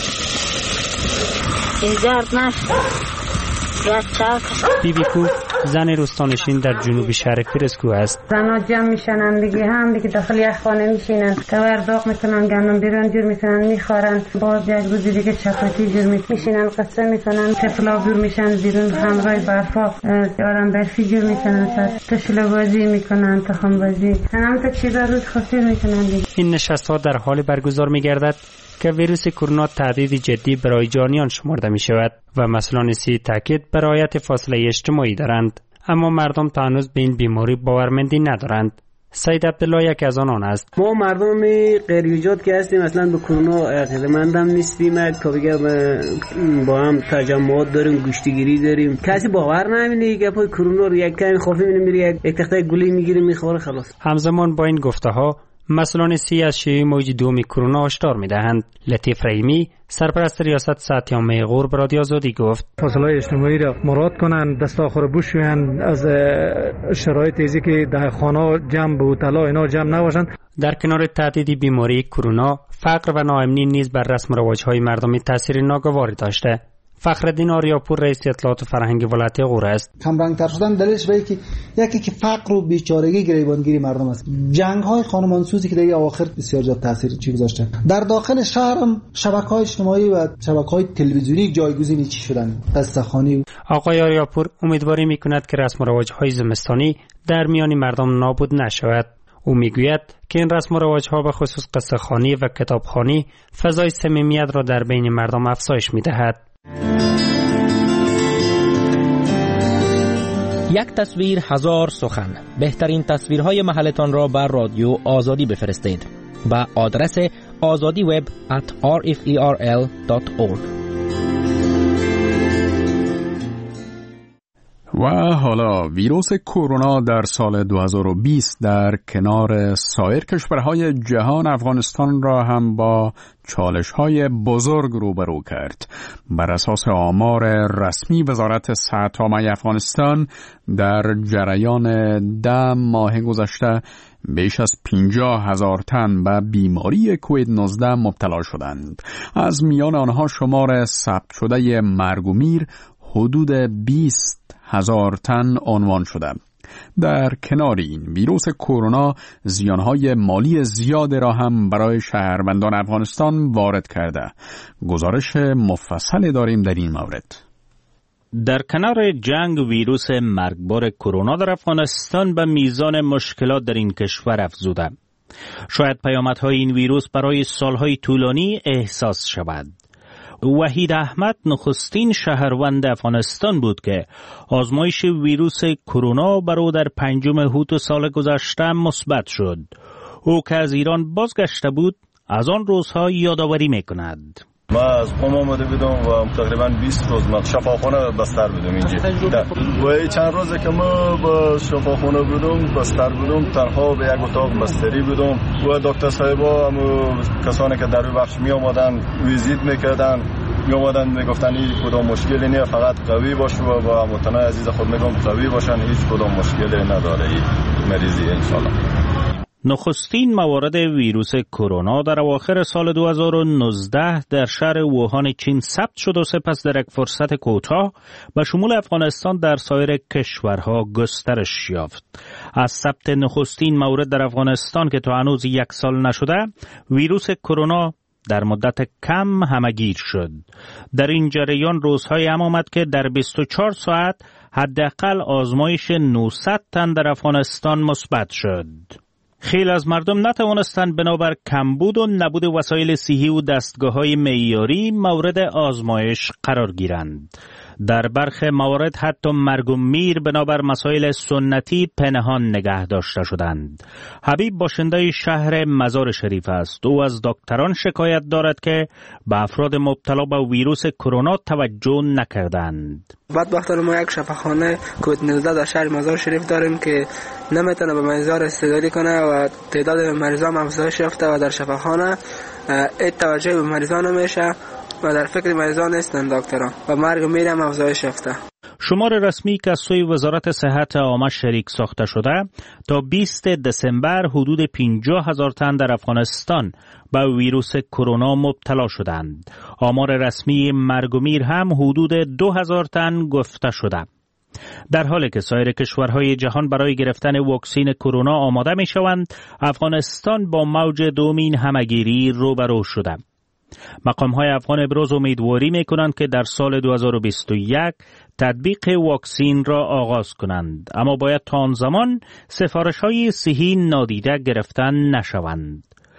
بی بی کو زن روستانشین در جنوب شهر فیروزکو است. زنها جمع میشنن دیگه، هم دیگه داخل یک خانه میشینن، کور داغ میکنن، گندم بریان جور میکنن میخورن، باز یک روز دیگه چپاتی جور میشینن، قصه میکنن، تفلا جور میشن، زیرون همراه برفا آرام برفی جور میکنن، تشل بازی میکنن، تخم بازی، هم تا چیزا روز خاطر میکنن دیگه. این نشست ها در حال برگزار میگردد که ویروس کرونا تهدید جدی برای جانیان شمرده می شود و مسئولان صحی تاکید بر رعایت فاصله اجتماعی دارند، اما مردم تا هنوز به این بیماری باورمندی ندارند. سید عبدالله یک از آنان است. ما مردم غیرجات که هستیم اصلا به کرونا عقیده‌مند هم نیستیم، تا بگم با هم تجمعات داریم، گوشتگیری داریم، کسی باور نمی‌کنه که پای کرونا رو یک کمی خوفی می‌میره، یک تخته گلی می‌گیره می‌خوره خلاص. همزمان با این گفته‌ها مسئولان سی از شیوع موج دوم کرونا هشدار می‌دهند. لطیف رحیمی سرپرست ریاست سطح عامه غور به رادیو آزادی گفت فاصله اجتماعی را مراعات کنند، دست آخر بشویند، از شرایط ازی که در خانه جمع به هتل‌ها اینا جمع نباشند. در کنار تهدید بیماری کرونا، فقر و ناامنی نیز بر رسم و رواج‌های مردمی تاثیر ناگواری داشته. فخرالدین آریاپور رئیس اطلاعات فرهنگی ولایت غور است. کمرنگ‌تر شدن دلیلش به اینه که یکی که فقر و بیچارگی گریبانگیری مردم است. جنگ‌های خانمانسوزی که در اواخر بسیار زیاد تاثیر چی گذاشته. در داخل شهر هم شبکه‌های اجتماعی و شبکه‌های تلویزیونی جایگزین چی شدن. قصه‌خوانی. آقای آریاپور امیدواری می‌کند که رسم و رواج‌های زمستانی در میان مردم نابود نشود. او میگوید که این رسم و رواج‌ها به خصوص قصه‌خوانی و کتابخوانی فضای صمیمیت را در بین مردم افزایش می‌دهد. یک تصویر هزار سخن. بهترین تصویرهای محلتان را بر رادیو آزادی بفرستید به آدرس azadiweb at r f e r l dot org. و حالا ویروس کرونا در سال دو هزار و بیست در کنار سایر کشورهای جهان افغانستان را هم با چالش‌های بزرگ روبرو کرد. بر اساس آمار رسمی وزارت صحت عامه افغانستان در جریان ده ماه گذشته بیش از پنجاه هزار تن به بیماری کووید نوزده مبتلا شدند. از میان آنها شمار ثبت شده مرگ و میر حدود بیست هزار تن عنوان شده. در کنار این ویروس کرونا زیانهای مالی زیاد را هم برای شهروندان افغانستان وارد کرده. گزارش مفصل داریم در این مورد. در کنار جنگ ویروس مرگبار کرونا در افغانستان به میزان مشکلات در این کشور افزوده. شاید پیامدهای این ویروس برای سالهای طولانی احساس شود. وحید احمد نخستین شهروند افغانستان بود که آزمایش ویروس کرونا بر او در پنجم هوت سال گذشته مثبت شد. او که از ایران بازگشته بود از آن روزها یادآوری می‌کند. ما از قم آمده بودم و تقریبا بیست روز ما شفاخانه بستر بودم اینجا و چند روزه که ما با شفاخانه بودم بستر بودم تنها به یک اتاق بستری بودم و دکتر صاحبا هم کسانی که در بخش می آمدن ویزیت میکردن می آمدن میگفتن هیچ کدام مشکلی نیست، فقط قوی باش و با هموطنان عزیز خود میگم قوی باشن، هیچ کدام مشکلی نداره این مریضی انشالله. نخستین موارد ویروس کرونا در اواخر سال دو هزار و نوزده در شهر ووهان چین ثبت شد و سپس در یک فرصت کوتاه به شمول افغانستان در سایر کشورها گسترش یافت. از ثبت نخستین مورد در افغانستان که تا هنوز یک سال نشده، ویروس کرونا در مدت کم همگیر شد. در این جریان روزهای هم آمد که در بیست و چهار ساعت حداقل آزمایش نهصد تن در افغانستان مثبت شد. خیلی از مردم نتوانستند بنابر کمبود و نبود وسایل صحی و دستگاه‌های معیاری مورد آزمایش قرار گیرند. در برخی موارد حتی مرگ و میر بنابر مسائل سنتی پنهان نگه داشته شدند. حبیب باشنده شهر مزار شریف است. او از دکتران شکایت دارد که به افراد مبتلا به ویروس کرونا توجه نکردند. بدبختانه ما یک شفاخانه کووید نوزده در شهر مزار شریف داریم که نمیتونه به مریضا رسیدگی کنه و تعداد مریضا هم افزایش یافته و در شفاخانه ات توجه به مریضا نمیشه و در فکر مریضا نیستن دکتران و مرگ و میر هم افزایش یافته. شمار رسمی که از سوی وزارت صحت عامه شریک ساخته شده تا بیست دسامبر حدود پنجاه هزار تن در افغانستان به ویروس کرونا مبتلا شدند. آمار رسمی مرگ و میر هم حدود دو هزار تن گفته شده. در حالی که سایر کشورهای جهان برای گرفتن واکسن کرونا آماده می شوند، افغانستان با موج دومین همگیری روبرو شده. مقام‌های افغان ابراز امیدواری می‌کنند که در سال دو هزار و بیست و یک تطبیق واکسن را آغاز کنند، اما باید تا آن زمان سفارش‌های صحی نادیده گرفتن نشوند.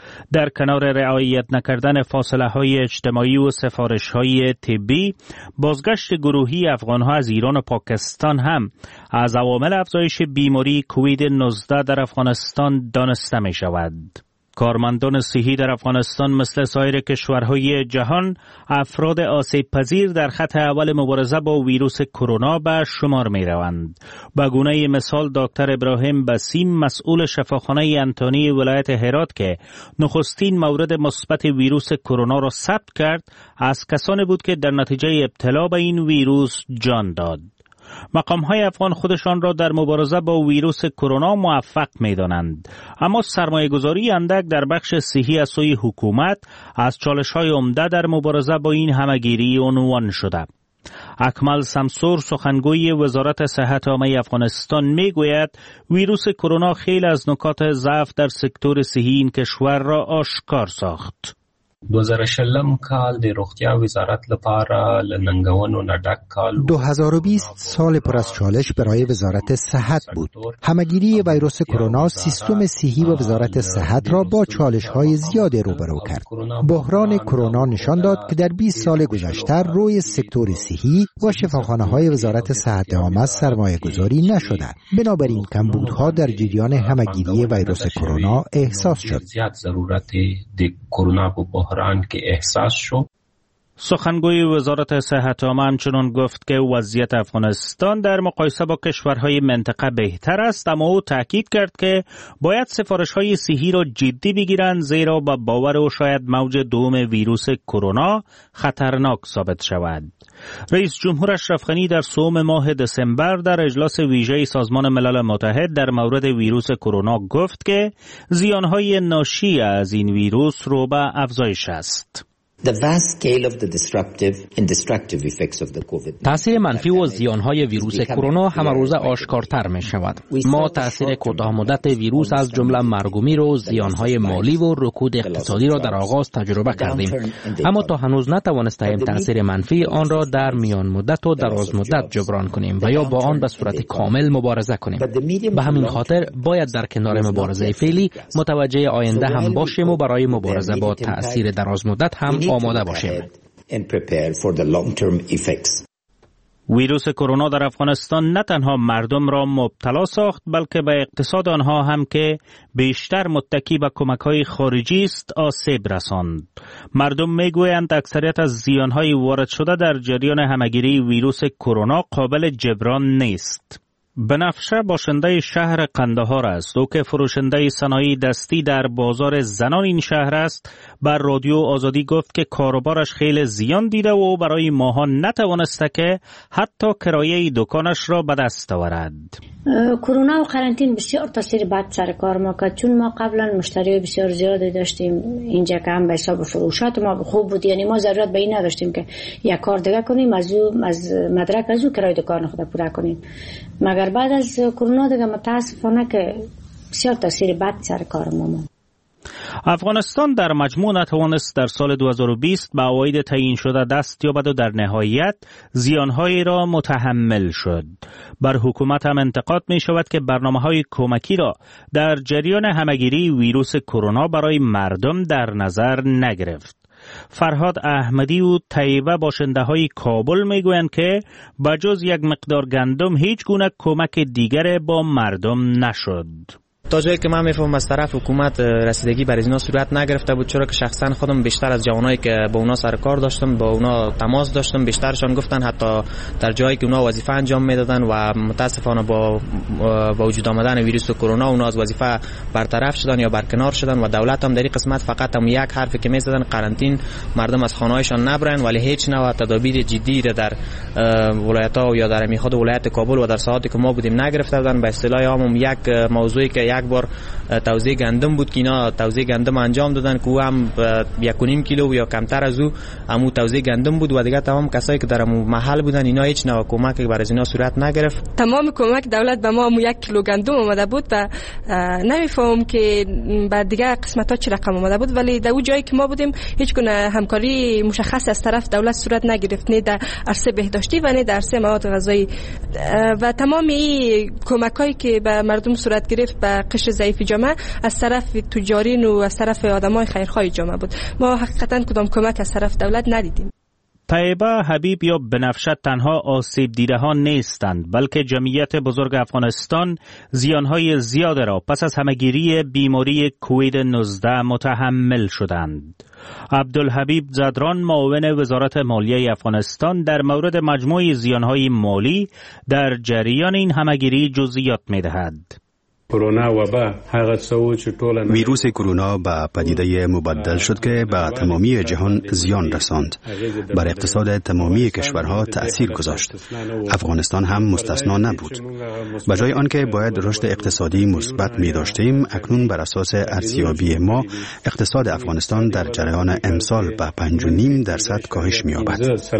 در کنار رعایت نکردن فاصله های اجتماعی و سفارش های طبی، بازگشت گروهی افغان ها از ایران و پاکستان هم از عوامل افزایش بیماری کووید نوزده در افغانستان دانسته می شود. کارمندان صحی در افغانستان مثل سایر کشورهای جهان افراد آسیب پذیر در خط اول مبارزه با ویروس کرونا به شمار می روند. به گونه مثال دکتر ابراهیم بسیم مسئول شفاخانه انتونی ولایت هرات که نخستین مورد مثبت ویروس کرونا را ثبت کرد، از کسانی بود که در نتیجه ابتلا به این ویروس جان داد. مقام‌های افغان خودشان را در مبارزه با ویروس کرونا موفق می‌دانند، اما سرمایه‌گذاری اندک در بخش صحی از سوی حکومت از چالش‌های عمده در مبارزه با این همگیری عنوان شده. اکمل سمسور سخنگوی وزارت صحت عامه افغانستان میگوید ویروس کرونا خیلی از نکات ضعف در سکتور صحی این کشور را آشکار ساخت. دو هزار و شلم کال د روغتیا وزارت لپاره لننګونو نه ډک کال. دو هزار و بیست سال پر از چالش برای وزارت صحت بود. همگیری ویروس کرونا سیستم صحی و وزارت صحت را با چالش‌های زیاد روبرو کرد. بحران کرونا نشان داد که در بیست سال گذشته روی سکتور صحی و شفاخانه‌های وزارت صحت عامه سرمایه‌گذاری نشده. بنابراین کمبودها در جریان همگیری ویروس کرونا احساس شد. زیاد ضرورت د کرونا په بحران که احساس شد. سخنگوی وزارت صحت عامه همچنان گفت که وضعیت افغانستان در مقایسه با کشورهای منطقه بهتر است، اما او تاکید کرد که باید سفارش‌های صحی را جدی بگیرند، زیرا با باور او شاید موج دوم ویروس کرونا خطرناک ثابت شود. رئیس جمهور اشرف غنی در سوم ماه دسامبر در اجلاس ویژه سازمان ملل متحد در مورد ویروس کرونا گفت که زیانهای ناشی از این ویروس رو به افزایش است. تأثیر منفی و زیانهای ویروس کرونا همه روزه آشکارتر می شود. ما تأثیر کوتاه مدت ویروس از جمله مرگ و میر و زیانهای مالی و رکود اقتصادی را در آغاز تجربه کردیم، اما تا هنوز نتوانستیم تأثیر منفی آن را در میان مدت و دراز مدت جبران کنیم و یا با آن به صورت کامل مبارزه کنیم. به همین خاطر باید در کنار مبارزه فعلی متوجه آینده هم باشیم و برای مبارزه با تأثیر دراز مدت هم آماده باشیم. ویروس کرونا در افغانستان نه تنها مردم را مبتلا ساخت، بلکه به اقتصاد آنها هم که بیشتر متکی به کمک‌های خارجی است آسیب رساند. مردم میگویند اکثریت از زیان‌های وارد شده در جریان همگیری ویروس کرونا قابل جبران نیست. بنفشه باشنده شهر قندهار است. او که فروشنده صنایع دستی در بازار زنان این شهر است، بر رادیو آزادی گفت که کاروبارش خیلی زیان دیده و برای ماهان نتوانسته که حتی کرایه دکانش را به دست آورد. کرونا و قرنطین بسیار تاثیر بد سر کار ما کرد، چون ما قبلا مشتری بسیار زیادی داشتیم اینجا که هم به حساب فروشات ما خوب بود، یعنی ما ضرورت به این نداشتیم که یک کار دیگه کنیم از او از مدرک از او کرایه دکان خود پورا کنیم. مگر بعد از کرونا دیگه متاسفانه که بسیار تاثیر بد سر کار ما. افغانستان در مجموع نتوانست در سال دو هزار و بیست به عواید تعیین شده دست یابد و در نهایت زیانهایی را متحمل شد. بر حکومت هم انتقاد می شود که برنامه‌های کمکی را در جریان همگیری ویروس کرونا برای مردم در نظر نگرفت. فرهاد احمدی و طیبه باشنده های کابل می گویند که بجز یک مقدار گندم هیچ گونه کمک دیگر با مردم نشد. تا جایی که من میفهمم از طرف حکومت رسیدگی بر اینا صورت نگرفته بود، چرا که شخصا خودم بیشتر از جوانایی که با اونا سر کار داشتم با اونا تماس داشتم، بیشترشان گفتن حتی در جایی که اونا وظیفه انجام میدادن و متاسفانه با با وجود آمدن ویروس کرونا اونا از وظیفه برطرف شدن یا برکنار شدن و دولت هم در این قسمت فقط هم یک حرفی که میزدن قرنطین مردم از خانه‌هایشان نبرن، ولی هیچ نوع تدابیر جدی را در ولایت‌ها یا در خود ولایت کابل و در ساعاتی که ما بودیم نگرفته بودن. به اصطلاح عام یک موضوعی که یک بار توزیع گندم بود که اینا توزیع گندم انجام دادن که او هم یک و نیم کیلو یا کمتر از او همو توزیع گندم بود و دیگه تمام کسایی که در محل بودن اینا هیچ نوع کمک برای از اینا صورت نگرفت. تمام کمک دولت به ما یک کیلو گندم اومده بود و نمیفهمم که بعد دیگه قسمت ها چه رقم اومده بود، ولی در اون جایی که ما بودیم هیچ گونه همکاری مشخص از طرف دولت صورت نگرفت، نه در عرصه بهداشتی و نه در عرصه مواد غذایی و تمام این کمکایی که به مردم صورت گرفت به قشر ضعیف جامعه از طرف تجارین و از طرف آدمای خیرخواه جامعه بود. ما حقیقتا کدام کمک از طرف دولت ندیدیم. طیبه حبیب یا بنفشه تنها آسیب دیده ها نیستند، بلکه جمعیت بزرگ افغانستان زیانهای زیاد را پس از همهگیری بیماری کووید نوزده متحمل شدند. عبدالحبیب زدران معاون وزارت مالیه افغانستان در مورد مجموع زیانهای مالی در جریان این همهگیری جزئیات می‌دهد. ویروس کرونا به پدیده مبدل شد که به تمامی جهان زیان رساند. بر اقتصاد تمامی کشورها تأثیر گذاشت. افغانستان هم مستثنا نبود. به جای آنکه باید رشد اقتصادی مثبت می داشتیم، اکنون بر اساس ارزیابی ما اقتصاد افغانستان در جریان امسال به پنج و نیم درصد کاهش می یابد.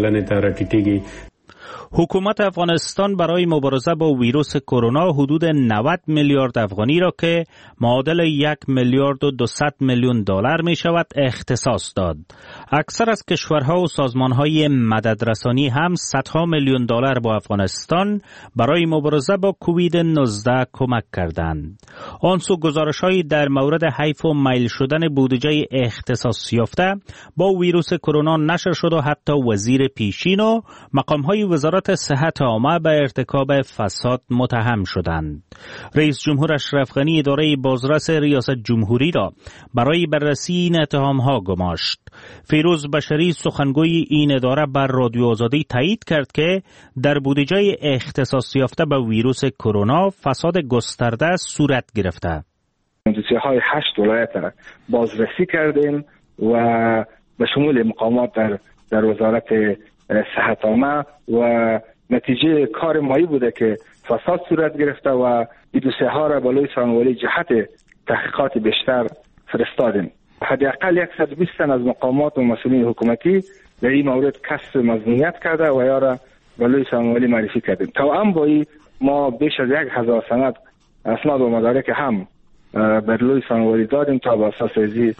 حکومت افغانستان برای مبارزه با ویروس کرونا حدود نود میلیارد افغانی را که معادل یک میلیارد و دویست میلیون دلار می شود اختصاص داد. اکثر از کشورها و سازمانهای مددرسانی هم صدها میلیون دلار با افغانستان برای مبارزه با کووید نوزده کمک کردند. آنسو گزارش‌هایی در مورد حیف و میل شدن بودجه اختصاص یافته با ویروس کرونا نشر شد و حتی وزیر پیشین و مقام‌های وزارت صحت عامه به ارتکاب فساد متهم شدند. رئیس جمهور اشرف غنی اداره بازرس ریاست جمهوری را برای بررسی این اتهام‌ها گماشت. فیروز بشری سخنگوی این اداره بر رادیو آزادی تایید کرد که در بودجه اختصاص یافته به ویروس کرونا فساد گسترده صورت گرفته. بودجه‌های هشت ولایت را بازرسی کردیم و به شمول مقامات در در وزارت صحت عامه و نتیجه کار مایی بوده که فساد صورت گرفته و این دوسیه ها را بالای سخنوری جهت تحقیقات بیشتر فرستادیم. حداقل صد و بیست تن از مقامات و مسئولین حکومتی در این مورد کسب مظنونیت کرده و یا را بالای سخنوری معرفی کردیم. توأم با این ما بیش از یک هزار سند اسناد و مدارک هم بالای سخنوری دادیم تا به اساس ازی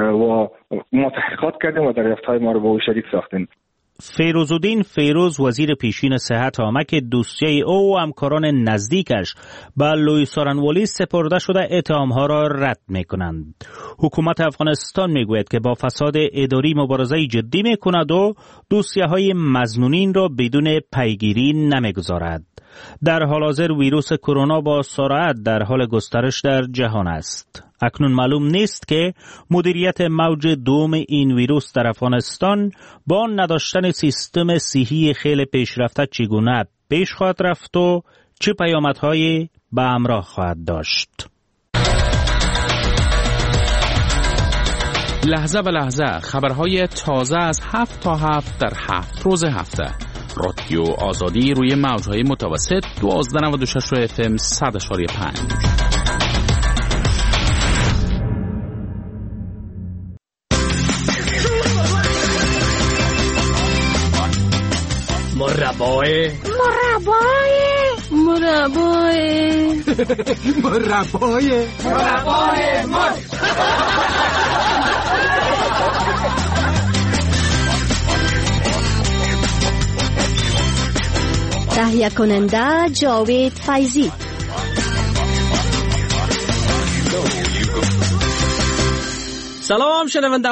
و ما تحقیقات کردیم و دریافت‌های ما رو با او شریک ساختیم. فیروزالدین فیروز وزیر پیشین صحت عامه که دوسیه او و همکاران نزدیکش به لوی سارنوالی سپرده شده اتهام‌ها را رد می‌کنند. حکومت افغانستان میگوید که با فساد اداری مبارزه جدی می‌کند و دوسیه‌های مظنونین را بدون پیگیری نمی‌گذارد. در حال حاضر ویروس کرونا با سرعت در حال گسترش در جهان است. اکنون معلوم نیست که مدیریت موج دوم این ویروس در افغانستان با نداشتن سیستم صحی خیلی پیشرفته چگونه پیش خواهد رفت و چه پیامدهایی به همراه خواهد داشت. لحظه به لحظه خبرهای تازه از هفت تا هفت در هفت روز هفته. رادیو آزادی روی موجهای متوسط دوازده نود و شش اف ام صد اشاری پنج. مربای مربای مربای مربای مربای مر تهیه کننده جاوید فیضی. سلام شنونده